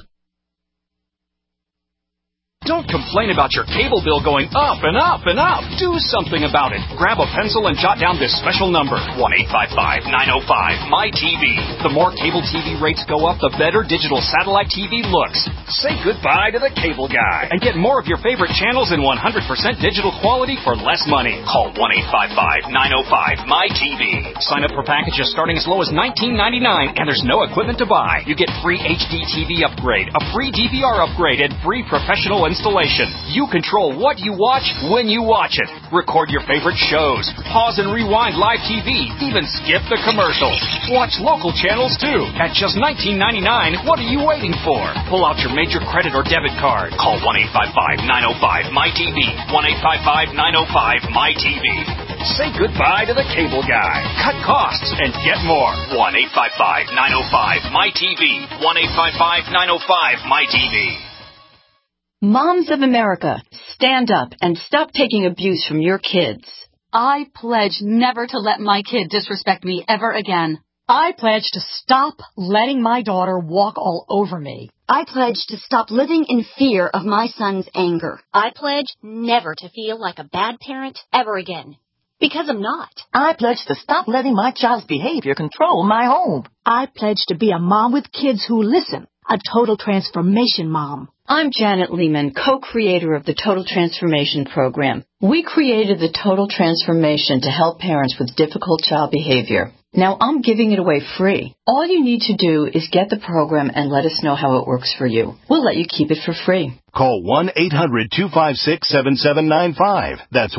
Don't complain about your cable bill going up and up and up. Do something about it. Grab a pencil and jot down this special number, 1-855-905-MY-TV. The more cable TV rates go up, the better digital satellite TV looks. Say goodbye to the cable guy and get more of your favorite channels in 100% digital quality for less money. Call 1-855-905-MY-TV. Sign up for packages starting as low as $19.99, and there's no equipment to buy. You get free HD TV upgrade, a free DVR upgrade, and free professional installation. You control what you watch when you watch it. Record your favorite shows. Pause and rewind live TV. Even skip the commercials. Watch local channels too. At just $19.99, what are you waiting for? Pull out your major credit or debit card. Call 1-855-905-MY-TV. 1-855-905-MY-TV. Say goodbye to the cable guy. Cut costs and get more. 1-855-905-MY-TV. 1-855-905-MY-TV. Moms of America, stand up and stop taking abuse from your kids. I pledge never to let my kid disrespect me ever again. I pledge to stop letting my daughter walk all over me. I pledge to stop living in fear of my son's anger. I pledge never to feel like a bad parent ever again. Because I'm not. I pledge to stop letting my child's behavior control my home. I pledge to be a mom with kids who listen. A total transformation mom. I'm Janet Lehman, co-creator of the Total Transformation Program. We created the Total Transformation to help parents with difficult child behavior. Now I'm giving it away free. All you need to do is get the program and let us know how it works for you. We'll let you keep it for free. Call 1-800-256-7795. That's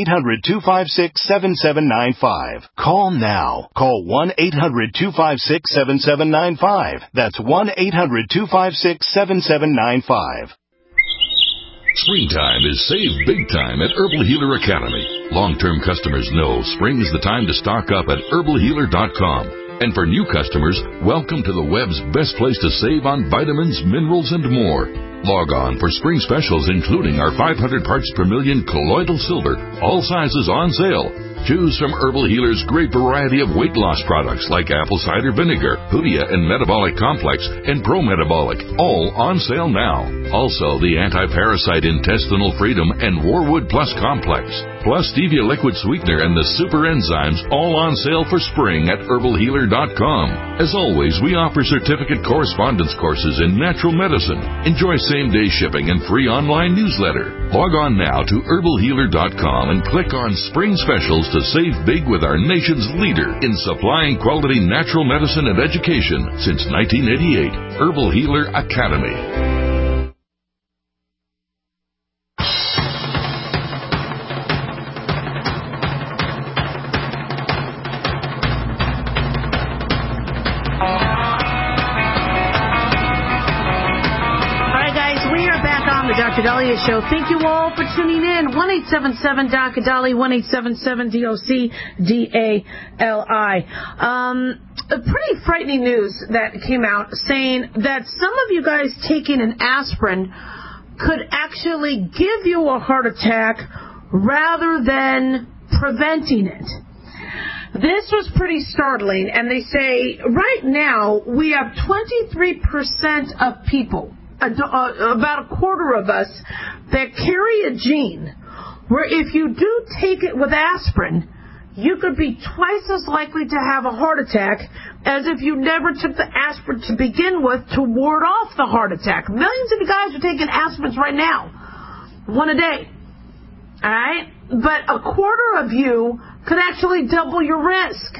1-800-256-7795. Call now. Call 1-800-256-7795. That's 1-800-256-7795. Springtime is save big time at Herbal Healer Academy. Long-term customers know spring is the time to stock up at herbalhealer.com. And for new customers, welcome to the web's best place to save on vitamins, minerals, and more. Log on for spring specials, including our 500 parts per million colloidal silver, all sizes on sale. Choose from Herbal Healer's great variety of weight loss products like apple cider vinegar, Hoodia and Metabolic Complex, and Pro Metabolic, all on sale now. Also, the Anti-Parasite Intestinal Freedom and Warwood Plus Complex, plus Stevia Liquid Sweetener and the Super Enzymes, all on sale for spring at herbalhealer.com. As always, we offer certificate correspondence courses in natural medicine. Enjoy same-day shipping and free online newsletter. Log on now to herbalhealer.com and click on Spring Specials to save big with our nation's leader in supplying quality natural medicine and education since 1988, Herbal Healer Academy. Dr. Dahlia Show. Thank you all for tuning in. 1-877-DOC-DALI, 1-877-DOC-DALI. A pretty frightening news that came out saying that some of you guys taking an aspirin could actually give you a heart attack rather than preventing it. This was pretty startling, and they say right now we have 23% of people, about a quarter of us, that carry a gene where if you do take it with aspirin, you could be twice as likely to have a heart attack as if you never took the aspirin to begin with to ward off the heart attack. Millions of you guys are taking aspirins right now, one a day. All right? But a quarter of you could actually double your risk.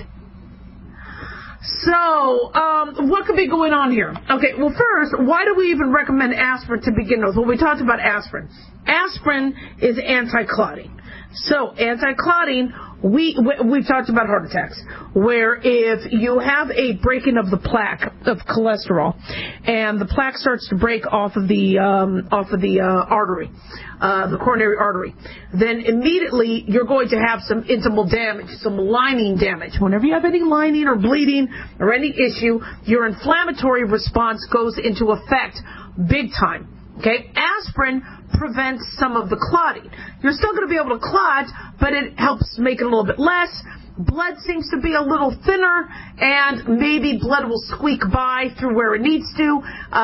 So, what could be going on here? Okay, well, first, why do we even recommend aspirin to begin with? Well, we talked about aspirin. Aspirin is anti-clotting. So, anti-clotting, we've talked about heart attacks, where if you have a breaking of the plaque of cholesterol, and the plaque starts to break off of the artery, the coronary artery, then immediately you're going to have some intimal damage, some lining damage. Whenever you have any lining or bleeding or any issue, your inflammatory response goes into effect big time. Okay, aspirin prevents some of the clotting. You're still going to be able to clot, but it helps make it a little bit less. Blood seems to be a little thinner, and maybe blood will squeak by through where it needs to,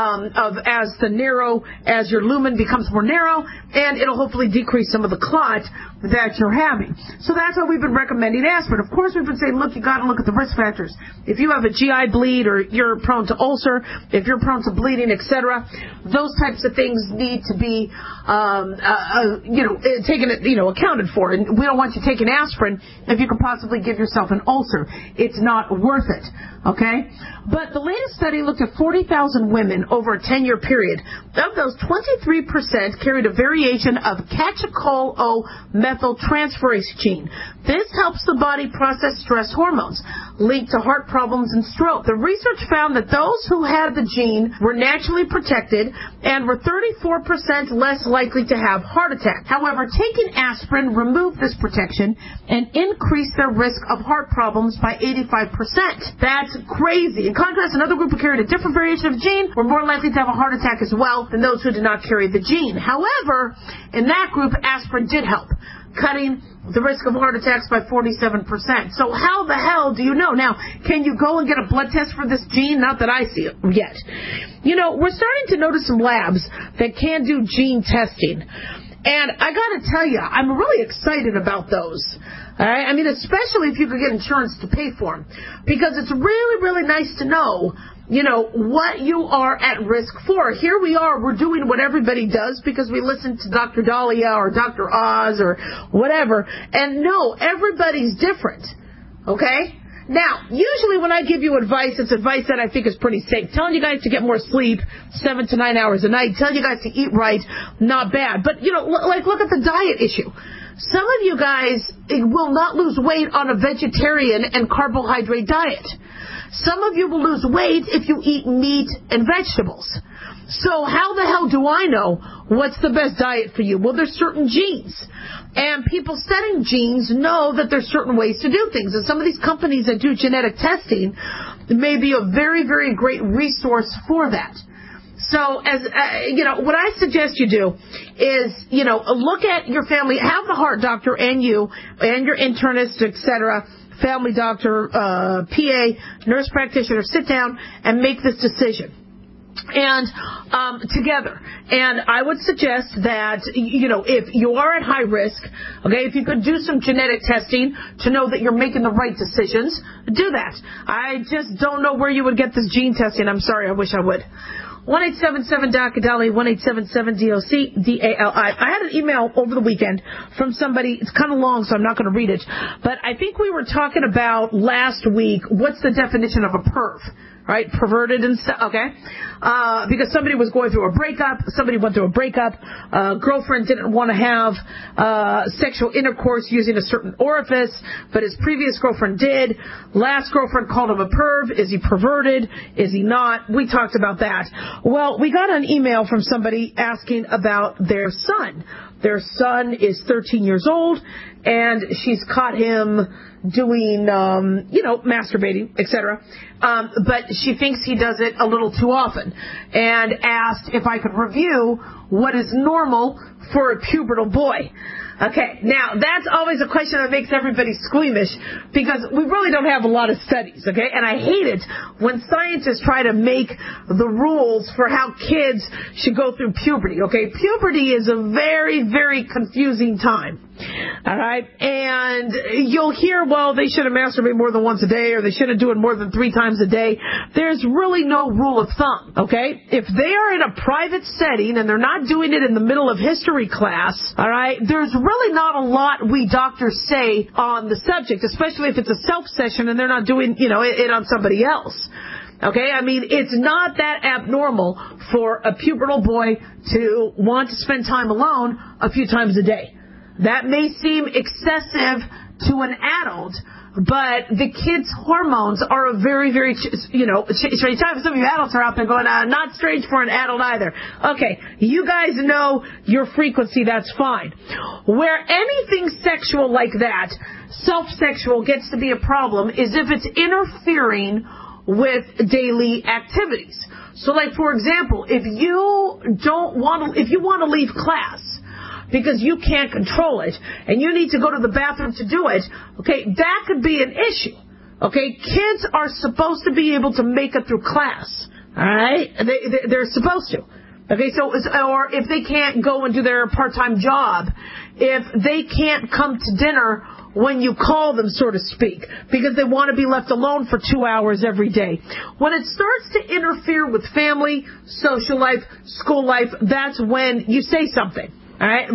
as your lumen becomes more narrow, and it'll hopefully decrease some of the clot that you're having. So that's why we've been recommending aspirin. Of course, we've been saying, look, you got to look at the risk factors. If you have a GI bleed, or you're prone to ulcer, if you're prone to bleeding, etc., those types of things need to be, taken, accounted for. And we don't want you taking aspirin if you could possibly give yourself an ulcer. It's not worth it. Okay? But the latest study looked at 40,000 women over a 10-year period. Of those, 23% carried a variation of catechol-O-methyltransferase gene. This helps the body process stress hormones linked to heart problems and stroke. The research found that those who had the gene were naturally protected and were 34% less likely to have heart attack. However, taking aspirin removed this protection and increased their risk of heart problems by 85%. That's crazy. In contrast, another group who carried a different variation of gene were more likely to have a heart attack as well than those who did not carry the gene. However, in that group, aspirin did help, cutting the risk of heart attacks by 47%. So how the hell do you know? Now, can you go and get a blood test for this gene? Not that I see it yet. We're starting to notice some labs that can do gene testing. And I got to tell you, I'm really excited about those. All right? I mean, especially if you could get insurance to pay for them. Because it's really, really nice to know, what you are at risk for. Here we are, we're doing what everybody does because we listen to Dr. Dahlia or Dr. Oz or whatever. And no, everybody's different. Okay? Now, usually when I give you advice, it's advice that I think is pretty safe. Telling you guys to get more sleep, 7 to 9 hours a night. Telling you guys to eat right, not bad. But, look at the diet issue. Some of you guys will not lose weight on a vegetarian and carbohydrate diet. Some of you will lose weight if you eat meat and vegetables. So how the hell do I know what's the best diet for you? Well, there's certain genes. And people studying genes know that there's certain ways to do things. And some of these companies that do genetic testing may be a very, very great resource for that. So, what I suggest you do is, look at your family, have the heart doctor and you and your internist, etc., family doctor, PA, nurse practitioner, sit down and make this decision. And together. And I would suggest that, if you are at high risk, okay, if you could do some genetic testing to know that you're making the right decisions, do that. I just don't know where you would get this gene testing. I'm sorry, I wish I would. 1-877-DOC-DALI, 1-877-DOC-DALI. I had an email over the weekend from somebody. It's kind of long, so I'm not going to read it. But I think we were talking about last week, what's the definition of a perv? right? Perverted and stuff, okay? Because somebody was going through a breakup, somebody went through a breakup, girlfriend didn't want to have sexual intercourse using a certain orifice, but his previous girlfriend did. Last girlfriend called him a perv. Is he perverted? Is he not? We talked about that. Well, we got an email from somebody asking about their son. Their son is 13 years old, and she's caught him doing, masturbating, etc. But she thinks he does it a little too often, and asked if I could review what is normal for a pubertal boy. Okay, now that's always a question that makes everybody squeamish because we really don't have a lot of studies, okay? And I hate it when scientists try to make the rules for how kids should go through puberty, okay? Puberty is a very, very confusing time, all right? And you'll hear, well, they shouldn't masturbate more than once a day or they shouldn't do it more than 3 times a day. There's really no rule of thumb, okay? If they are in a private setting and they're not doing it in the middle of history class, all right, there's really not a lot we doctors say on the subject, especially if it's a self-session and they're not doing, it on somebody else. Okay, I mean, it's not that abnormal for a pubertal boy to want to spend time alone a few times a day. That may seem excessive to an adult, but the kid's hormones are a very, very, strange time. Some of you adults are out there going, not strange for an adult either. Okay, you guys know your frequency, that's fine. Where anything sexual like that, self-sexual, gets to be a problem is if it's interfering with daily activities. So like, for example, if you want to leave class, because you can't control it, and you need to go to the bathroom to do it, okay, that could be an issue. Okay, kids are supposed to be able to make it through class, all right? They're supposed to. Okay, or if they can't go and do their part-time job, if they can't come to dinner when you call them, so to speak, because they want to be left alone for 2 hours every day. When it starts to interfere with family, social life, school life, that's when you say something. All right,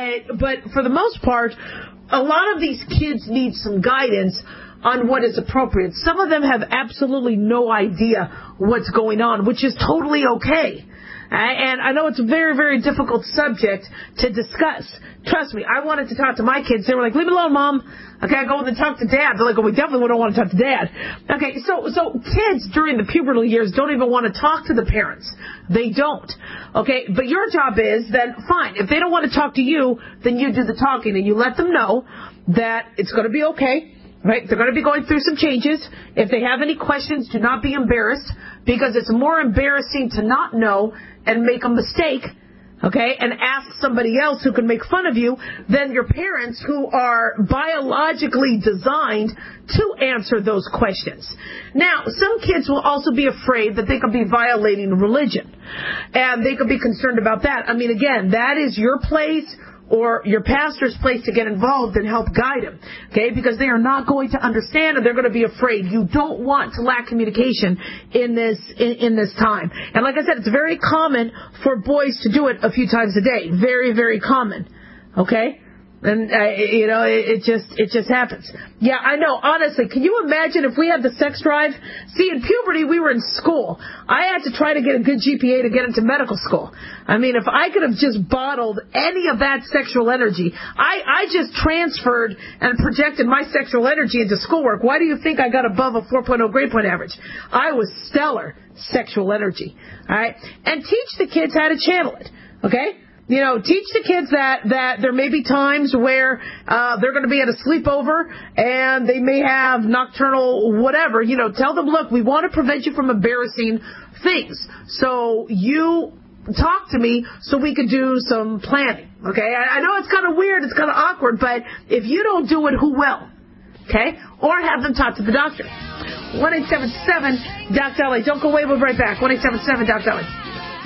but for the most part, a lot of these kids need some guidance on what is appropriate. Some of them have absolutely no idea what's going on, which is totally okay. And I know it's a very, very difficult subject to discuss. Trust me, I wanted to talk to my kids. They were like, leave me alone, Mom. Okay, I go and talk to Dad. They're like, well, we definitely don't want to talk to Dad. Okay, so kids during the pubertal years don't even want to talk to the parents. They don't. Okay, but your job is then, fine, if they don't want to talk to you, then you do the talking and you let them know that it's going to be okay. Right? They're going to be going through some changes. If they have any questions, do not be embarrassed, because it's more embarrassing to not know and make a mistake, okay, and ask somebody else who can make fun of you than your parents, who are biologically designed to answer those questions. Now, some kids will also be afraid that they could be violating religion, and they could be concerned about that. I mean, again, that is your place or your pastor's place to get involved and help guide them, okay? Because they are not going to understand and they're going to be afraid. You don't want to lack communication in this time. And like I said, it's very common for boys to do it a few times a day. Very, very common, okay? And, it just happens. Yeah, I know. Honestly, can you imagine if we had the sex drive? See, in puberty, we were in school. I had to try to get a good GPA to get into medical school. I mean, if I could have just bottled any of that sexual energy, I just transferred and projected my sexual energy into schoolwork. Why do you think I got above a 4.0 grade point average? I was stellar sexual energy. All right? And teach the kids how to channel it. Okay? Teach the kids that there may be times where they're going to be at a sleepover and they may have nocturnal whatever. Tell them, look, we want to prevent you from embarrassing things. So you talk to me so we could do some planning. Okay? I know it's kind of weird, it's kind of awkward, but if you don't do it, who will? Okay? Or have them talk to the doctor. 1-877-DOC-DOLLY. Don't go away, we'll be right back. 1-877-DOC-DOLLY.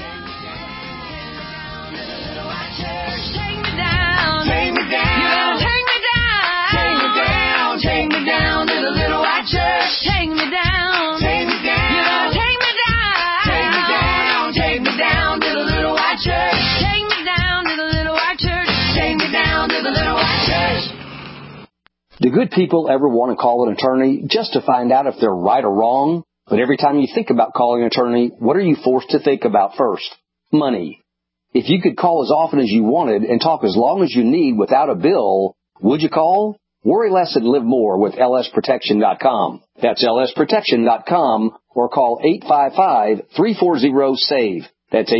Take me down, take me down, take me down, take me down to the little white church. Take me down, take me down, take me down, take me down, take me down to the little white church. Take me down to the little white church. Take me down to the little white church. Do good people ever want to call an attorney just to find out if they're right or wrong? But every time you think about calling an attorney, what are you forced to think about first? Money. If you could call as often as you wanted and talk as long as you need without a bill, would you call? Worry less and live more with lsprotection.com. That's lsprotection.com or call 855-340-SAVE. That's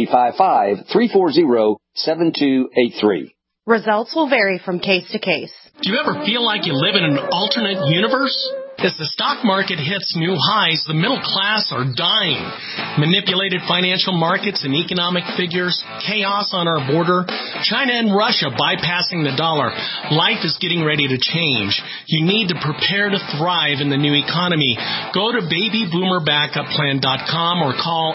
855-340-7283. Results will vary from case to case. Do you ever feel like you live in an alternate universe? As the stock market hits new highs, the middle class are dying. Manipulated financial markets and economic figures, chaos on our border, China and Russia bypassing the dollar. Life is getting ready to change. You need to prepare to thrive in the new economy. Go to babyboomerbackupPlan.com or call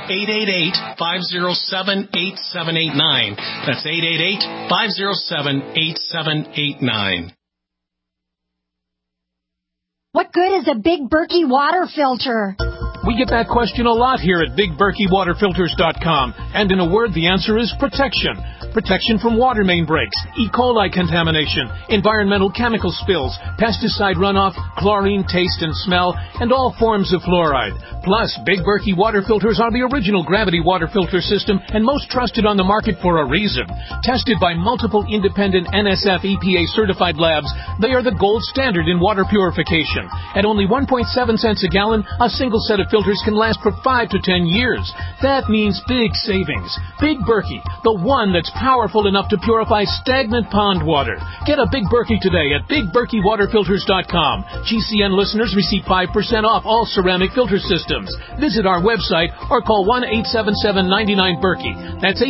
888-507-8789. That's 888-507-8789. What good is a Big Berkey water filter? We get that question a lot here at BigBerkeyWaterFilters.com. And in a word, the answer is protection. Protection from water main breaks, E. coli contamination, environmental chemical spills, pesticide runoff, chlorine taste and smell, and all forms of fluoride. Plus, Big Berkey water filters are the original gravity water filter system and most trusted on the market for a reason. Tested by multiple independent NSF EPA certified labs, they are the gold standard in water purification. At only 1.7 cents a gallon, a single set of filters can last for 5 to 10 years. That means big savings. Big Berkey, the one that's powerful enough to purify stagnant pond water. Get a Big Berkey today at BigBerkeyWaterFilters.com. GCN listeners receive 5% off all ceramic filter systems. Visit our website or call 1-877-99-BERKEY. That's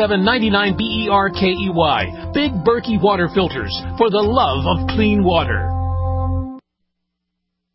877-99-BERKEY. Big Berkey Water Filters, for the love of clean water.